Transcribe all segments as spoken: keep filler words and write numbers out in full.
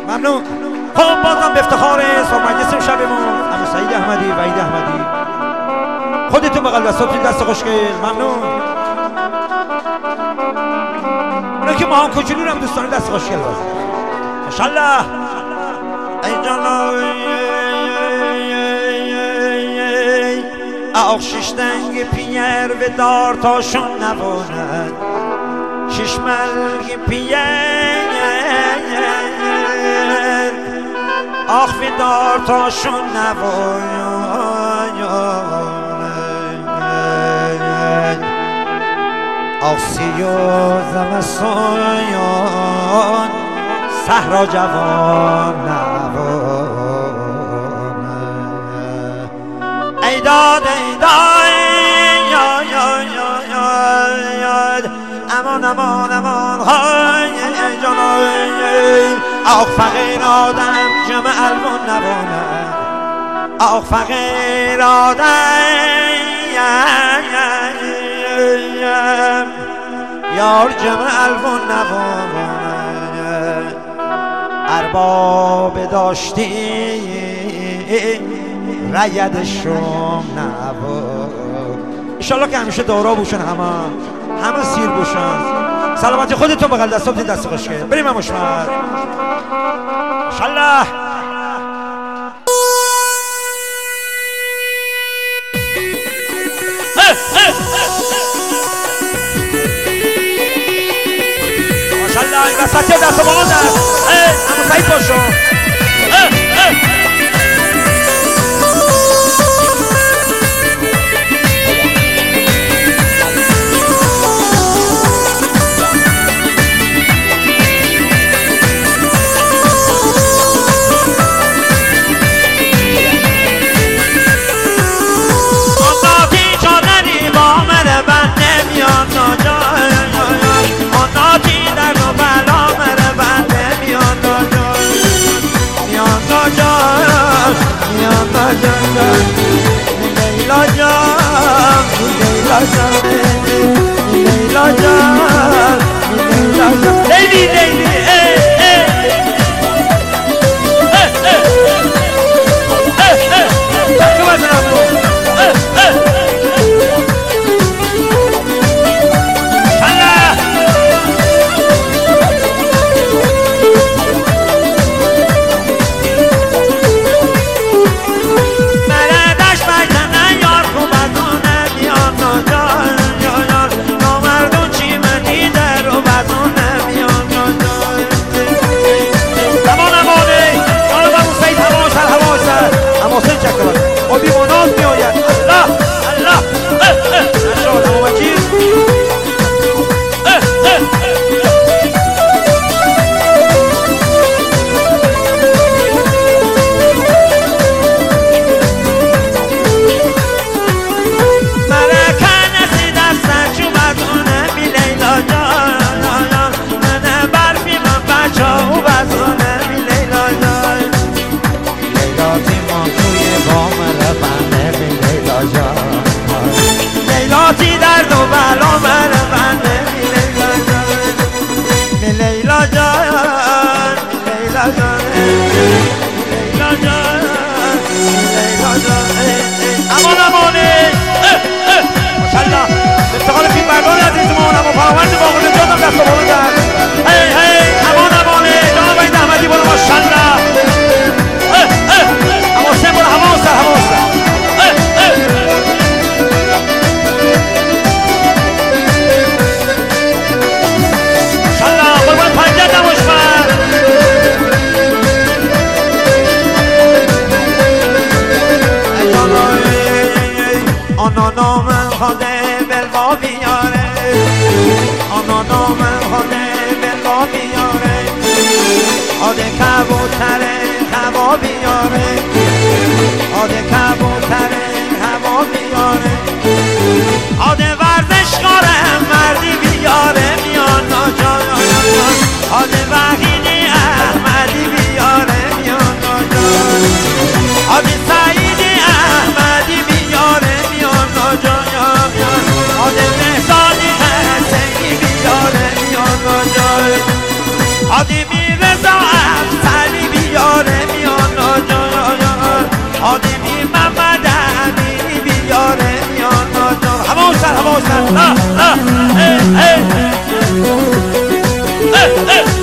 ممنون. خب بازم به افتخار صاحب مجلس شبمون عمو سعید احمدی و عید احمدی خودتون بغل دستاتون دست خوشگل. ممنون. اونا که ما هم کجوری هم دوستان دست خوشگل باز ماشاءالله. ای جانای آخ شش دنگ پیر و دار تاشون نباند شش ملگ پیر آخ و دار تاشون نباند آخ سیاه زمستان صحرا جوان نباند ای داد ای داد یا یا یا یا امان امان امان های جانای آخ فقیر آدم جمع الوان نباند آخ فقیر آدم یار جمع الوان نباند ارباب داشتی رید شم نبود. انشالله که همیشه دارا بوشن، همه همه سیر بوشن. سلامتی خودتون بغل دستاتون دست خوشگل. بریم مشمر انشالله. ماشالله این وسطی دست با آن دست همون سعید باشون. Leila Jan, Leila Jan, Leila Jan, Leila Jan, Leili, Leili, eh, eh, eh, eh, eh, eh, takım adına bu, eh, eh, Allah. آده کبوتره هوا بیاره آده کبوتره هوا بیاره آده ورزشکاره مردی بیاره میان ناجان آده وحیدی احمدی بیاره میان ناجان آده سعیدی احمدی بیاره میان ناجان آده مهدادی حسینی بیاره میان ناجان آده میرزا افسری حسن لا لا ای ای ای ای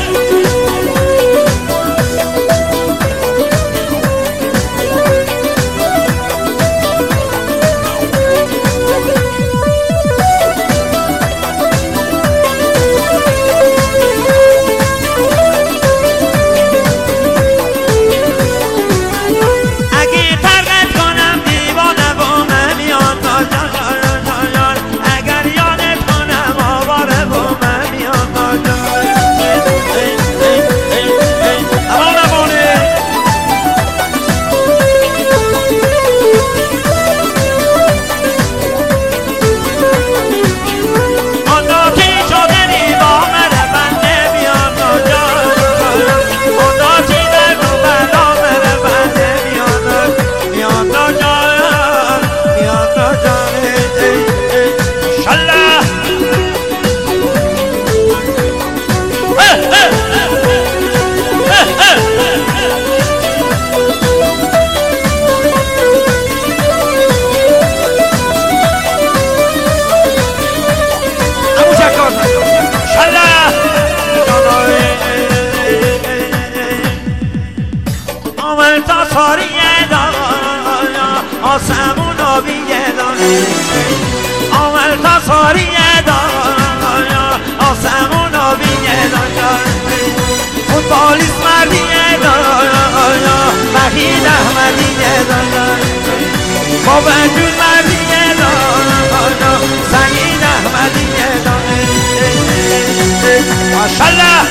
آسمون آبیه داره آمل تا ساریه داره آسمون آبیه داره فوتبالیست مردیه داره وحید احمدیه داره با وجود مردیه داره سعید احمدیه داره ماشالله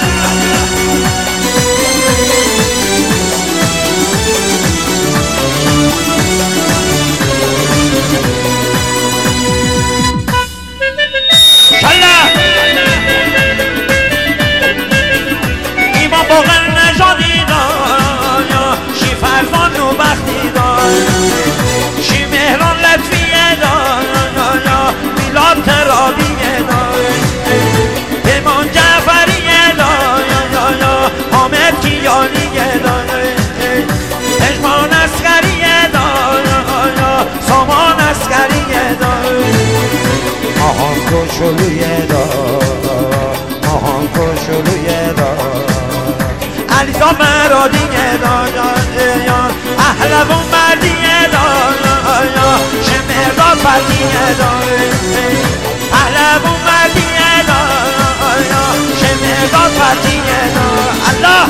ایمان باقر نژادی دار شی فرزان و بختی دار شی مهران لطفیه دار میلاد ترابیه دار پیمان جعفریه دار حامد کیانیه دار پژمان اسکریه دار سامان اسکریه دار ماهان کوچولویه دار ماهان کوچولویه دار علیزا مرادیه دار احلبون مردیه دار شمرداد فردیه دار احلبون مردیه دار شمرداد فردیه دار الله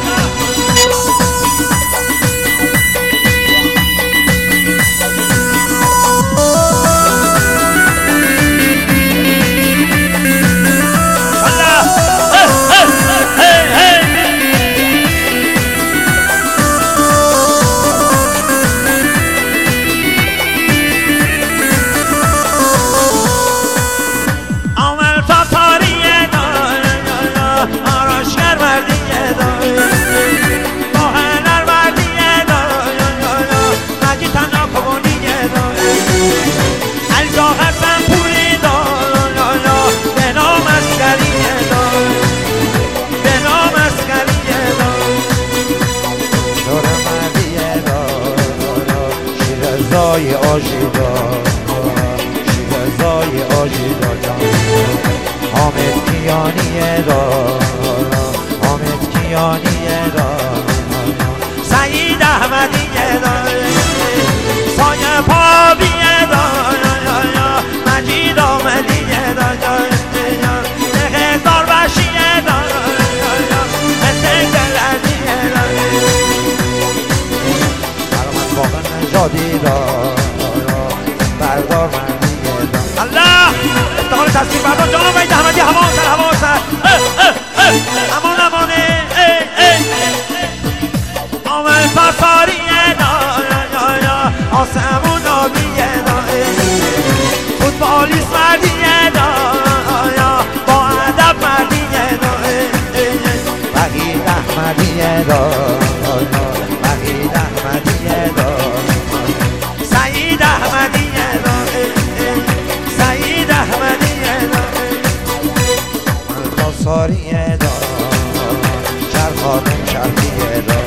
شیرزای آژیدا شیرزای آژیدا جان حامد کیانیه دار حامد کیانیه دار سعید احمدیه دار سایه پابیه دار مجید آمدیه دار هزار بشیه دار مثل دلدیه دار برامد باقر نژادی دار بردار مردیه دار الله افتخار تصویر بردار جانم وید احمدی همان سر همان سر امان امانه آمد پاساریه دار آسمون آبیه دار فوتبالیست مردیه دار با ادب مردیه دار وحید احمدیه دار وحید احمدیه دار سعید احمدیه دار سعید احمدیه دار پاساریه دار چرخانم چرخیه دار